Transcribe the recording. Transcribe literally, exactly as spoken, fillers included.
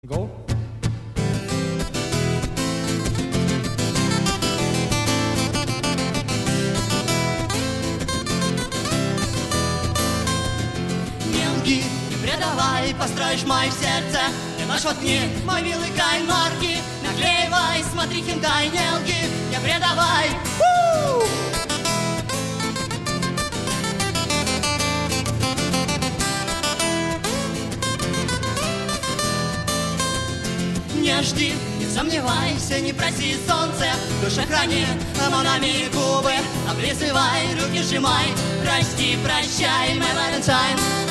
Go. Не лги, не предавай, построишь мое сердце. Ты наш вот мне, мой милый Кай Марки. Наклеивай, смотри, хентай, не лги, не предавай. У-у-у! Не жди, не сомневайся, не проси солнце. Душа храни, омонами губы облизывай, руки сжимай. Прости, прощай, мой Валентайн.